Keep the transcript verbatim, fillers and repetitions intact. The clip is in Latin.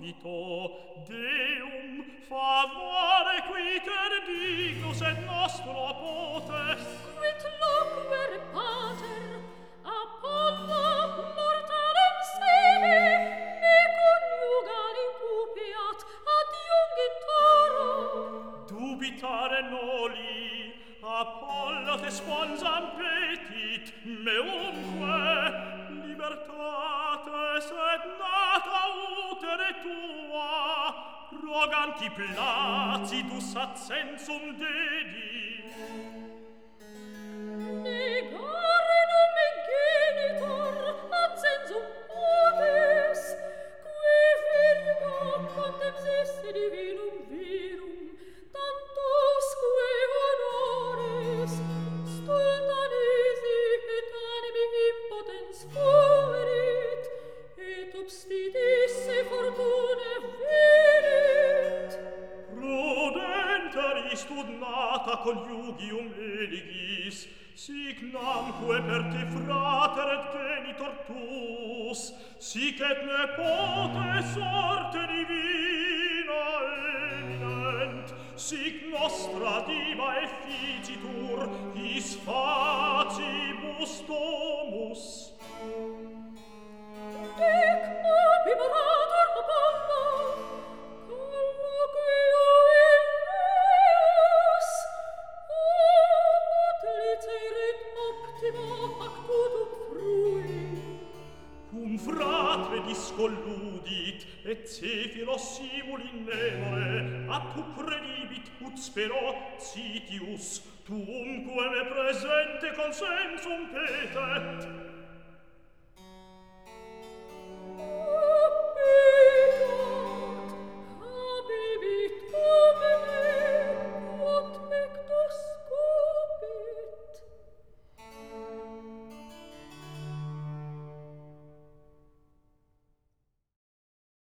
dubito, Deum favore quiter dignus et nostro potes. Quid loquere pater, Apollo mortalem sede, me coniugali cupiat adiungitoro. Dubitare noli, Apollo te sponsam petit, meumque libertates et nata utere tua, roganti placidus ad sensum dedi. Negare non me genitor ad sensum potes, qui virgo contens esse divinum virum, tantusque honores, stulta nisi et animi impotens fuerit, et obstitisse fortune venit. Prudenter istud nata conjugium eligis, sic namque per te frater et genitor tuus, sic et nepote sorte divina eminent, sic nostra diva efficitur, his facibus domus. Dic abimerator Apollo, colloquio illeus, ut liceret optima actutum frui. Cum fratre discolludit, et Cefiro simul in memore, apud predibit ut spero Citius, tuumque me presente consensum petet.